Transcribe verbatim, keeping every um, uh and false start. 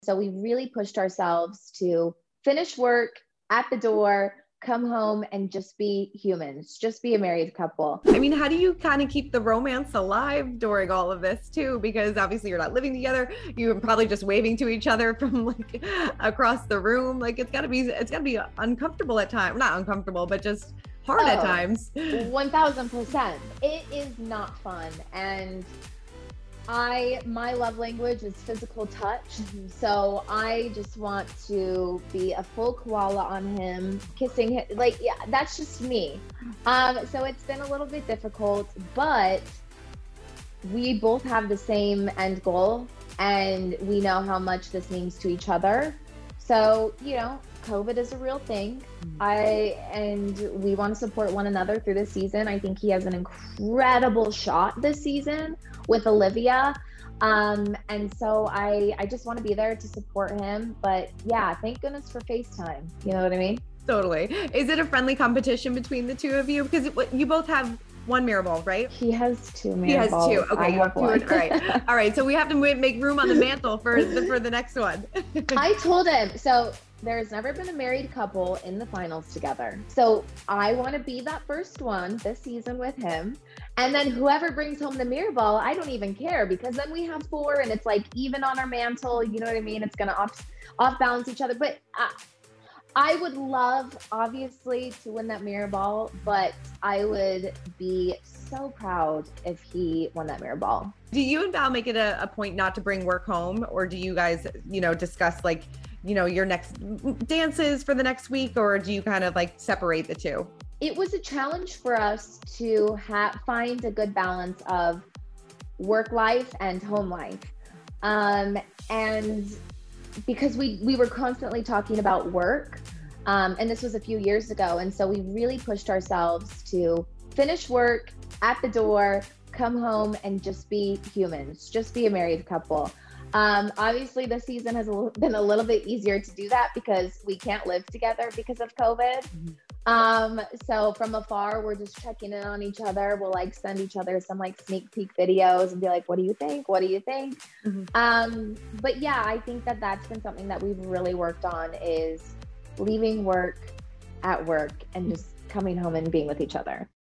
So we really pushed ourselves to finish work at the door, come home and just be humans, just be a married couple. I mean, how do you kind of keep the romance alive during all of this too? Because obviously you're not living together. You're probably just waving to each other from like across the room. Like it's gotta be, it's gotta be uncomfortable at times. Not uncomfortable, but just hard oh, at times. one thousand percent. It is not fun. And I, my love language is physical touch. Mm-hmm. So I just want to be a full koala on him, kissing him. Like, yeah, that's just me. Um, so it's been a little bit difficult, but we both have the same end goal and we know how much this means to each other. So, you know, COVID is a real thing. I, and we want to support one another through this season. I think he has an incredible shot this season with Olivia. Um, and so I, I just want to be there to support him. But yeah, thank goodness for FaceTime. You know what I mean? Totally. Is it a friendly competition between the two of you? Because it, you both have one mirror ball, right? He has two mirror He has balls. two. Okay, I you have two. one. All right. All right. So we have to make room on the mantle for the, for the next one. I told him, so there's never been a married couple in the finals together. So I want to be that first one this season with him. And then whoever brings home the mirror ball, I don't even care, because then we have four and it's like even on our mantle, you know what I mean? It's going to off, off balance each other. But I, I would love, obviously, to win that mirror ball, but I would be so proud if he won that mirror ball. Do you and Val make it a, a point not to bring work home, or do you guys, you know, discuss like, you know, your next dances for the next week, or do you kind of like separate the two? It was a challenge for us to ha- find a good balance of work life and home life. Um, and because we, we were constantly talking about work, um, and this was a few years ago. And so we really pushed ourselves to finish work at the door, come home and just be humans, just be a married couple. Um, obviously this season has been a little bit easier to do that because we can't live together because of COVID. Mm-hmm. Um, so from afar, we're just checking in on each other. We'll like send each other some like sneak peek videos and be like, what do you think? What do you think? Mm-hmm. Um, but yeah, I think that that's been something that we've really worked on, is leaving work at work and just coming home and being with each other.